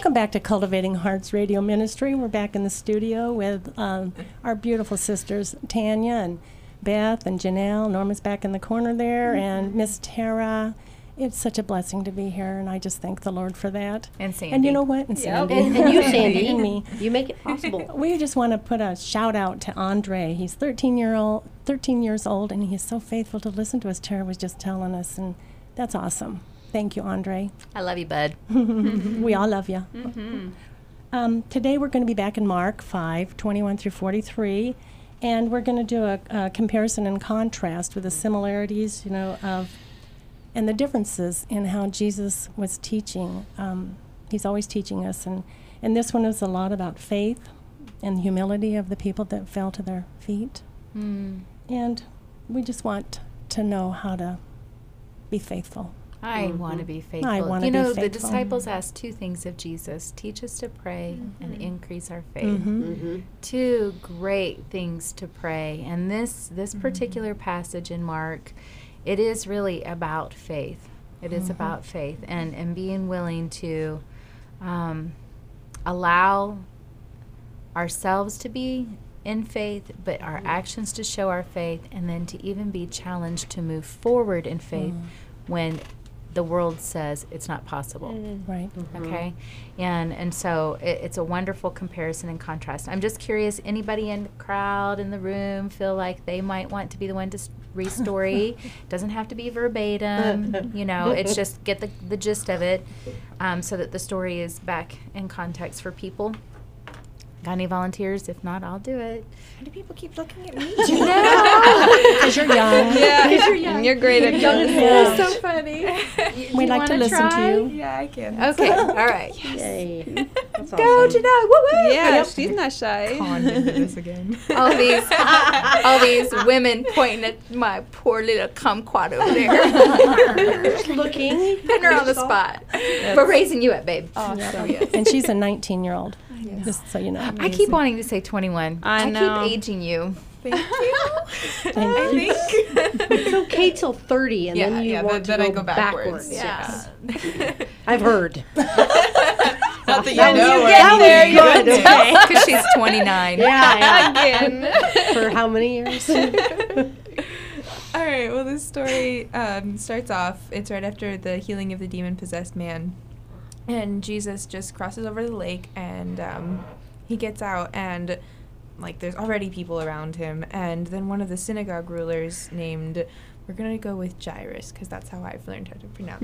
Welcome back to Cultivating Hearts Radio Ministry. We're back in the studio with our beautiful sisters, Tanya and Beth and Janelle. Norma's back in the corner there, and Miss Tara. It's such a blessing to be here, and I just thank the Lord for that. And Sandy. And you know what? And Sandy. And you, Sandy. And me. You make it possible. We just want to put a shout out to Andre. He's 13 years old, and he is so faithful to listen to us. Tara was just telling us, and that's awesome. Thank you, Andre. I love you, bud. We all love you. Today we're going to be back in Mark 5:21 through 43, and we're going to do a comparison and contrast with the similarities, and the differences in how Jesus was teaching. He's always teaching us, and this one is a lot about faith and humility of the people that fell to their feet. And we just want to know how to be faithful. I want to be faithful. I want to be faithful. The disciples asked two things of Jesus: teach us to pray and increase our faith. Two great things to pray. And this particular passage in Mark, it is really about faith. It is about faith and being willing to allow ourselves to be in faith, but our actions to show our faith, and then to even be challenged to move forward in faith when the world says it's not possible. Right. Okay? And so it's a wonderful comparison and contrast. I'm just curious, anybody in the crowd, in the room, feel like they might want to be the one to re-story? Doesn't have to be verbatim. It's just get the gist of it, so that the story is back in context for people. Got any volunteers? If not, I'll do it. Why do people keep looking at me? Because you're young. Yeah, because you're young. You're great at this. Yeah. You're so funny. We'd like to listen to you. Yeah, I can. Okay, all right. Yay. That's Go, awesome. Janelle. Woo-woo. Yeah, she's not shy. Conned into this again. All these women pointing at my poor little kumquat over there. Looking. Putting her on the spot. But raising you up, babe. Awesome. And she's a 19-year-old, Yes. just so you know. I keep wanting to say 21. I know. keep aging you. Thank you. Thank I you. think. It's okay till 30, and then you want then to I go go backwards. Yeah. I've heard. Not that you That was know. good. That was good. Good. Okay. Because she's 29. Yeah. Again. For how many years? All right. Well, this story starts off. It's right after the healing of the demon-possessed man, and Jesus just crosses over the lake, and he gets out, and there's already people around him, and then one of the synagogue rulers named, we're gonna go with Jairus, because that's how I've learned how to pronounce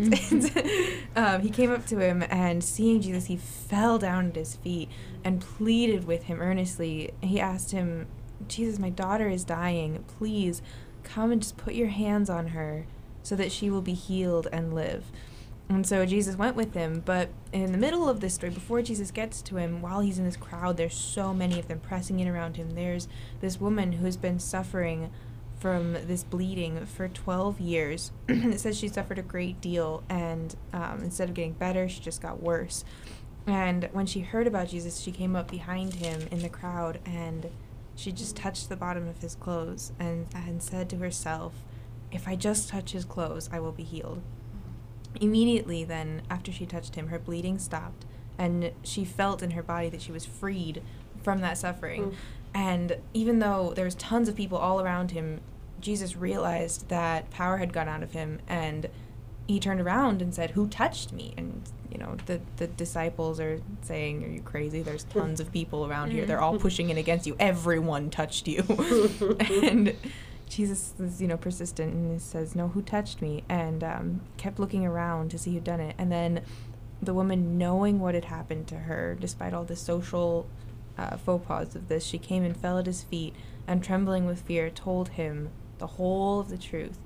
it. He came up to him, and seeing Jesus, he fell down at his feet and pleaded with him earnestly. He asked him, Jesus, my daughter is dying. Please come and just put your hands on her so that she will be healed and live. And so Jesus went with him, but in the middle of this story, before Jesus gets to him, while he's in this crowd, there's so many of them pressing in around him. There's this woman who's been suffering from this bleeding for 12 years. It says she suffered a great deal, and instead of getting better, she just got worse. And when she heard about Jesus, she came up behind him in the crowd, and she just touched the bottom of his clothes and said to herself, if I just touch his clothes, I will be healed. Immediately then, after she touched him, her bleeding stopped, and she felt in her body that she was freed from that suffering. And even though there was tons of people all around him, Jesus realized that power had gone out of him, and he turned around and said, who touched me? And the disciples are saying, are you crazy? There's tons of people around here. They're all pushing in against you. Everyone touched you. And Jesus is, persistent, and he says, no, who touched me? And kept looking around to see who'd done it. And then the woman, knowing what had happened to her, despite all the social faux pas of this, she came and fell at his feet, and trembling with fear, told him the whole of the truth,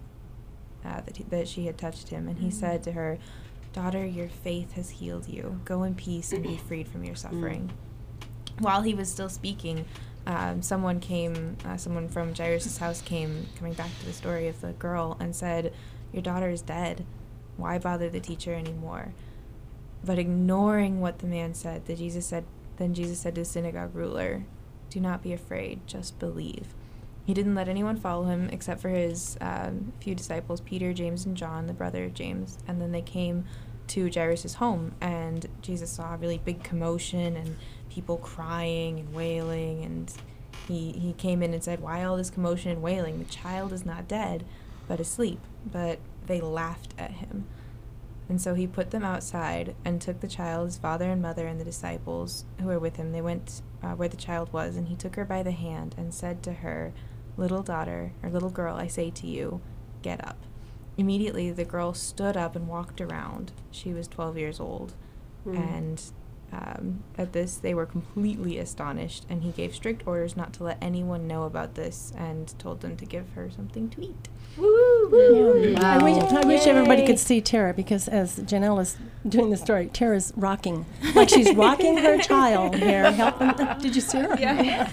that she had touched him. And he said to her, daughter, your faith has healed you. Go in peace and be freed from your suffering. While he was still speaking, someone from Jairus' house coming back to the story of the girl, and said, your daughter is dead. Why bother the teacher anymore? But ignoring what the man said, then Jesus said to the synagogue ruler, do not be afraid, just believe. He didn't let anyone follow him except for his few disciples, Peter, James, and John, the brother of James. And then they came to Jairus' home, and Jesus saw a really big commotion and people crying and wailing, and he came in and said, "Why all this commotion and wailing? The child is not dead, but asleep." But they laughed at him. And so he put them outside and took the child, his father and mother, and the disciples who were with him. They went where the child was, and he took her by the hand and said to her, "Little daughter, or little girl, I say to you, get up." Immediately the girl stood up and walked around. She was 12 years old. And at this, they were completely astonished, and he gave strict orders not to let anyone know about this and told them to give her something to eat. Yeah. Wow. I wish everybody Yay. could see Tara, because as Janelle is doing the story, Tara's rocking. Like she's rocking her child here. Helping. Did you see her? Yeah.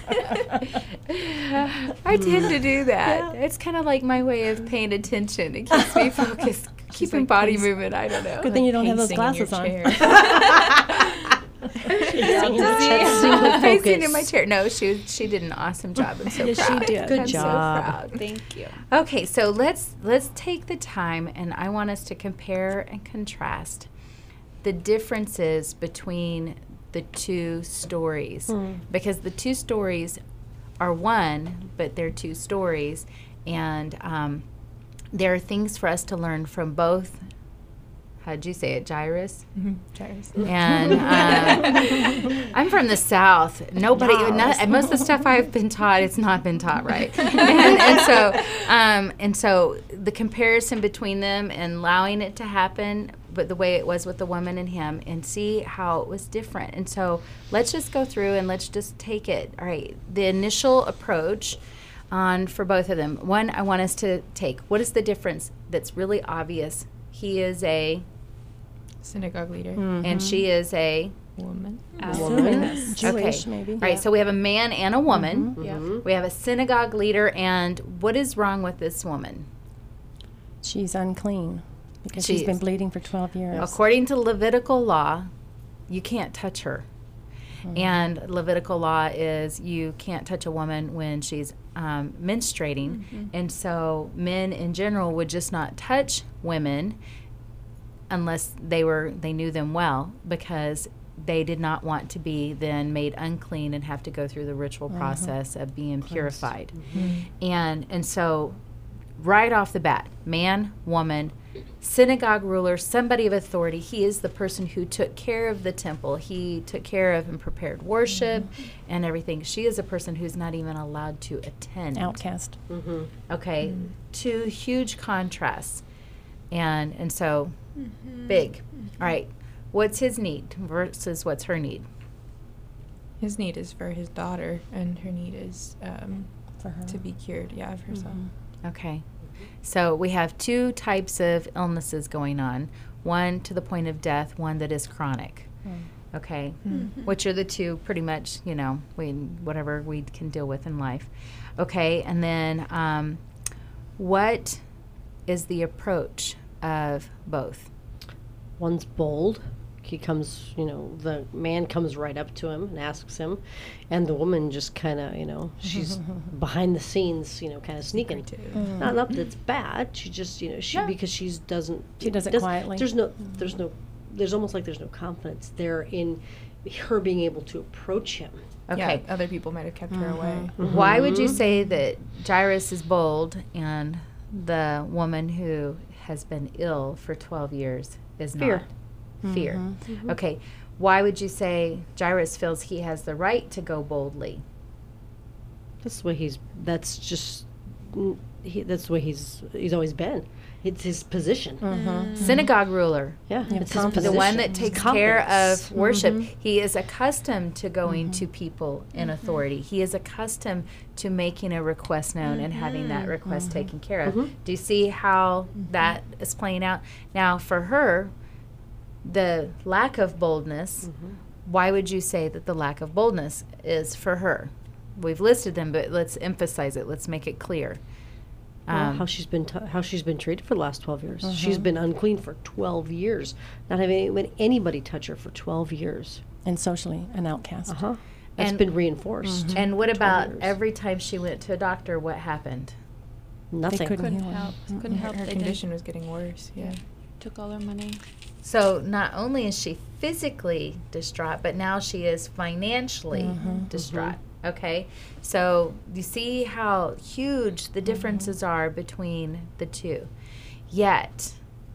I tend to do that. It's kind of like my way of paying attention. It keeps me focused, keeping like body pacing. movement. I don't know. Good thing you don't have those Pacing in your glasses on. chair. Single Pacing in my focus. chair. No, she did an awesome job. I'm so Yes, she proud. did. Good I'm job. So proud. Thank you. Okay, so let's take the time, and I want us to compare and contrast the differences between the two stories, because the two stories are one, but they're two stories, and there are things for us to learn from both. How'd you say it, Jairus? Jairus. And I'm from the South. Nobody, most of the stuff I've been taught, it's not been taught right. and so the comparison between them and allowing it to happen, but the way it was with the woman and him, and see how it was different. And so let's just go through and let's just take it. All right, the initial approach for both of them. One, I want us to take, what is the difference that's really obvious? He is a Synagogue leader. and she is a Woman. Jewish, maybe. All right, so we have a man and a woman. Yeah. We have a synagogue leader, and what is wrong with this woman? She's unclean because She she's been is. bleeding for 12 years. According to Levitical law, you can't touch her. And Levitical law is you can't touch a woman when she's menstruating. And so men in general would just not touch women unless they knew them well, because they did not want to be then made unclean and have to go through the ritual process of being purified. And so right off the bat, man, woman, synagogue ruler, somebody of authority. He is the person who took care of the temple. He took care of and prepared worship and everything. She is a person who's not even allowed to attend. Outcast. Okay, two huge contrasts. And so big. All right, what's his need versus what's her need? His need is for his daughter, and her need is For her. to be cured, of herself. Okay. So we have two types of illnesses going on. One to the point of death, one that is chronic. Okay. Which are the two pretty much, whatever we can deal with in life. Okay. And then what is the approach of both? One's bold. He comes, the man comes right up to him and asks him, and the woman just kind of, she's behind the scenes, kind of sneaking. Not that it's bad. She just, because she does it quietly. There's almost like there's no confidence there in her being able to approach him. Okay. Yeah, other people might have kept her away. Why would you say that Jairus is bold and the woman who has been ill for 12 years is Fear. not? Fear. Okay. Why would you say Jairus feels he has the right to go boldly? That's the way that's the way he's always been. It's his position. Synagogue ruler. Yeah, Yeah, it's his confidence. The position. one that His takes care confidence. of worship. He is accustomed to going to people in authority. He is accustomed to making a request known and having that request taken care of. Do you see how that is playing out? Now, for her, the lack of boldness, why would you say that the lack of boldness is for her? We've listed them, but let's emphasize it. Let's make it clear. Well, how she's been treated for the last 12 years. She's been unclean for 12 years, not having anybody touch her for 12 years. And socially an outcast. That's And- been reinforced. And what about years. every time she went to a doctor, what happened? Nothing. They couldn't Couldn't heal her. help. Couldn't help. Her They condition was getting worse. Yeah. took all her money. So not only is she physically distraught, but now she is financially distraught. Okay? So you see how huge the differences are between the two. Yet,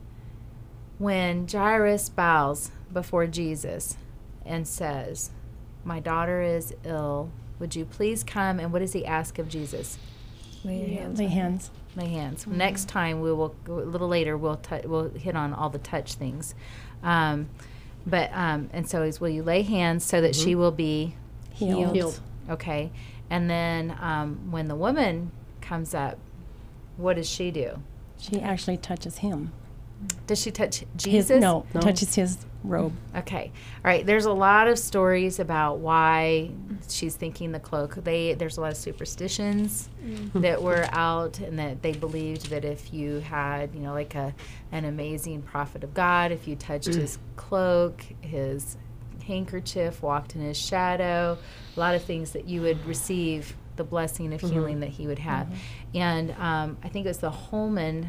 when Jairus bows before Jesus and says, "My daughter is ill, would you please come?" And what does he ask of Jesus? Lay your hands Lay on her. hands. Lay hands. Next time we will a little later we'll hit on all the touch things, and so he's, will you lay hands so that she will be Healed. okay? And then when the woman comes up, what does she do? She actually touches him. Does she touch His, Jesus? no, touches his robe. Okay. All right. There's a lot of stories about why she's thinking the cloak. There's a lot of superstitions that were out, and that they believed that if you had, like an amazing prophet of God, if you touched his cloak, his handkerchief, walked in his shadow, a lot of things, that you would receive the blessing of healing that he would have. And I think it was the Holman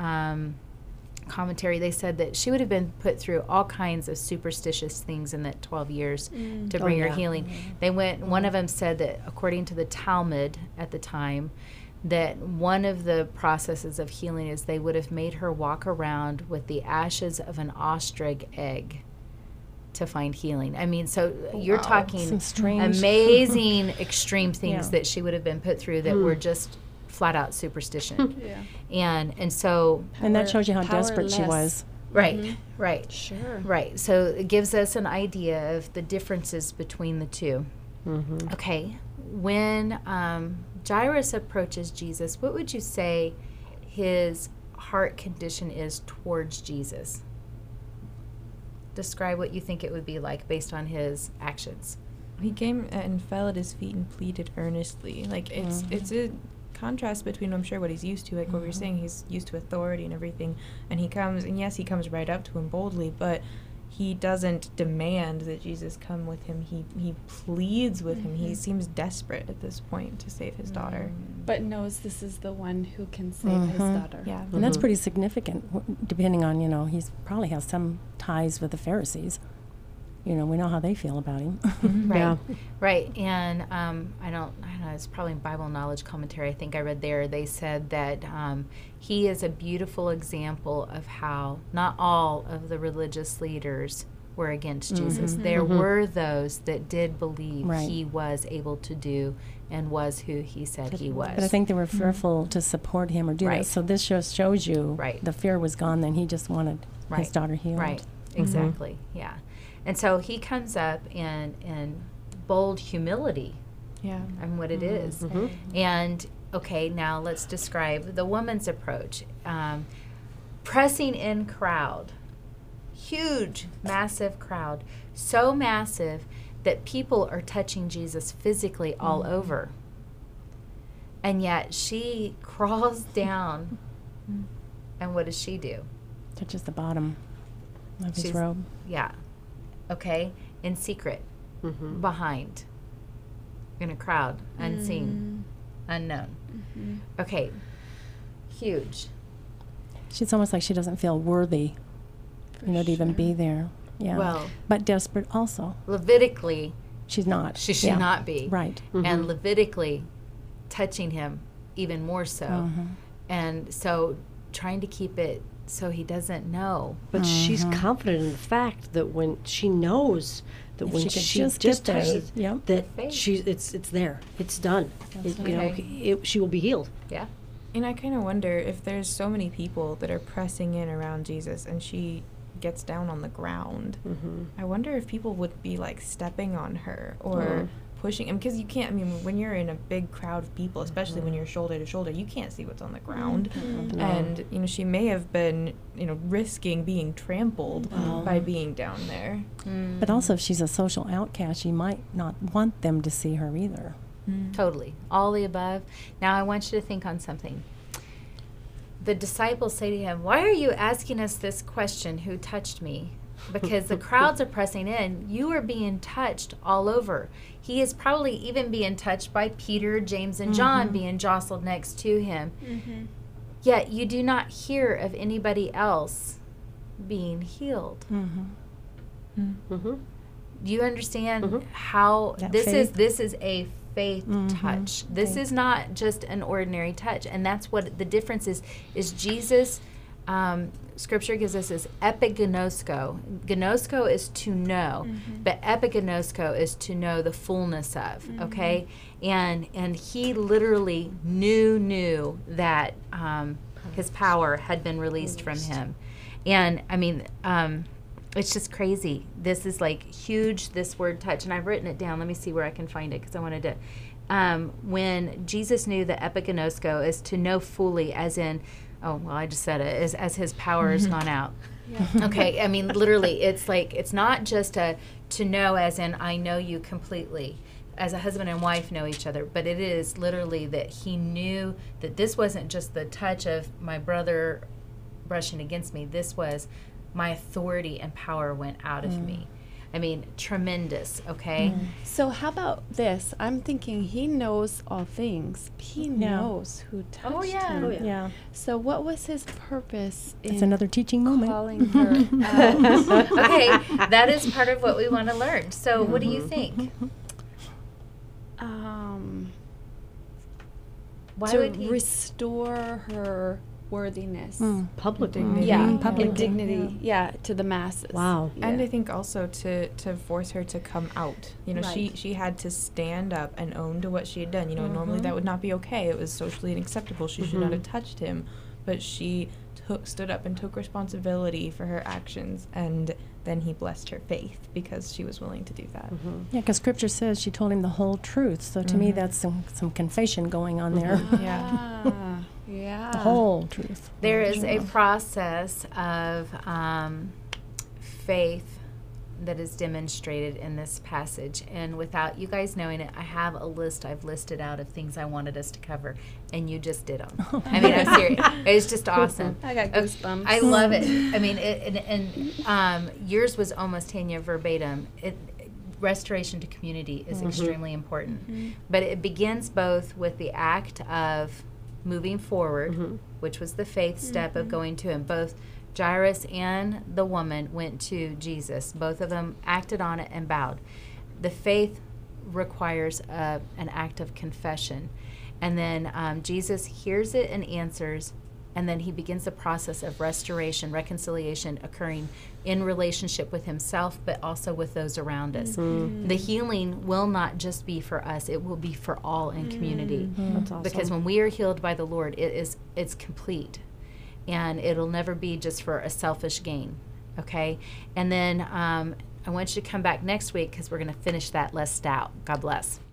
commentary, they said that she would have been put through all kinds of superstitious things in that 12 years to bring her healing. They went, one of them said that according to the Talmud at the time, that one of the processes of healing is they would have made her walk around with the ashes of an ostrich egg to find healing. I mean, so you're talking Some strange. amazing extreme things Yeah. that she would have been put through that were just flat out superstition. Yeah. And so And that shows you how desperate she Powerless. was. right, right. Sure. Right. So it gives us an idea of the differences between the two. Okay. When Jairus approaches Jesus, what would you say his heart condition is towards Jesus? Describe what you think it would be like based on his actions. He came and fell at his feet and pleaded earnestly. Like, it's a contrast between, I'm sure, what he's used to. Like what we were saying, he's used to authority and everything. And he comes, and yes, he comes right up to him boldly, but he doesn't demand that Jesus come with him. He pleads with him. He seems desperate at this point to save his daughter. But knows this is the one who can save his daughter. Yeah. And that's pretty significant, depending on, he's probably has some ties with the Pharisees. We know how they feel about him. Right. Yeah. Right. And I don't know, it's probably Bible knowledge commentary I think I read there. They said that he is a beautiful example of how not all of the religious leaders were against Jesus. There were those that did believe Right. he was able to do and was who he said he was. But I think they were fearful to support him or do Right. that. So this just shows you Right. the fear was gone then. He just wanted his Right. daughter healed. Right, exactly, yeah. And so he comes up in bold humility, Yeah. and what it is. And, okay, now let's describe the woman's approach. Pressing in crowd, huge, massive crowd, so massive that people are touching Jesus physically all over. And yet she crawls down, and what does she do? Touches the bottom of his She's- robe. Yeah. Okay. In secret. Behind. In a crowd. Unseen. Unknown. Okay. Huge. She's almost like she doesn't feel worthy, to even be there. Yeah. Well, but desperate also. Levitically, She's not. she should Yeah. not be. Right. And Levitically, touching him even more so. And so trying to keep it so he doesn't know. But she's confident in the fact that when she knows that If when she could she just just get there, touches yep. that Faith. it's there, it's done. right. She will be healed. Yeah. And I kind of wonder if there's so many people that are pressing in around Jesus and she gets down on the ground. I wonder if people would be like stepping on her or pushing him, because you can't, when you're in a big crowd of people, especially when you're shoulder to shoulder, you can't see what's on the ground. And she may have been risking being trampled by being down there. But also, if she's a social outcast, she might not want them to see her either. Totally. All the above. Now I want you to think on something. The disciples say to him, "Why are you asking us this question, who touched me?" Because the crowds are pressing in. You are being touched all over. He is probably even being touched by Peter, James, and John being jostled next to him. Yet you do not hear of anybody else being healed. Mm-hmm. Do you understand Mhm. how That this faith. is a faith touch. This Faith. is not just an ordinary touch, and that's what the difference is Jesus. Scripture gives us this epignosko. Gnosko is to know, but epignosko is to know the fullness of. Okay, and he literally knew that his power had been released from him, and I mean. It's just crazy. This is like huge, this word touch. And I've written it down. Let me see where I can find it because I wanted to. When Jesus knew that epignosko is to know fully, as in, oh, well, I just said it, as his power has gone out. Okay, I mean, literally, it's like, it's not just to know as in, I know you completely. As a husband and wife know each other, but it is literally that he knew that this wasn't just the touch of my brother brushing against me. This was my authority and power went out of me. I mean, tremendous, okay? So how about this? I'm thinking he knows all things. He knows who touched him. Oh, yeah. Yeah, So what was his purpose it's in another teaching moment. calling her out? Okay, that is part of what we want to learn. So what do you think? Why to would he? restore her worthiness. Public Dignity. Yeah, Public and dignity. Yeah, to the masses. Wow. Yeah. And I think also to force her to come out. You know, Right. she had to stand up and own to what she had done. You know, normally that would not be okay. It was socially unacceptable. She should not have touched him. But she stood up and took responsibility for her actions, and then he blessed her faith because she was willing to do that. Yeah, because Scripture says she told him the whole truth. So to me, that's some confession going on there. Yeah. Ah, yeah. The whole truth. There is a process of faith that is demonstrated in this passage. And without you guys knowing it, I have a list I've listed out of things I wanted us to cover, and you just did them. I mean, I'm serious. It's just awesome. I got goosebumps. I love it. I mean, yours was almost, Tanya, verbatim. Restoration to community is extremely important. But it begins both with the act of moving forward, which was the faith step of going to him. Both Jairus and the woman went to Jesus. Both of them acted on it and bowed. The faith requires an act of confession. And then Jesus hears it and answers, and then he begins the process of restoration, reconciliation occurring in relationship with himself, but also with those around us. The healing will not just be for us, it will be for all in community. That's awesome. Because when we are healed by the Lord, it's complete. And it'll never be just for a selfish gain, okay? And then I want you to come back next week because we're going to finish that list out. God bless.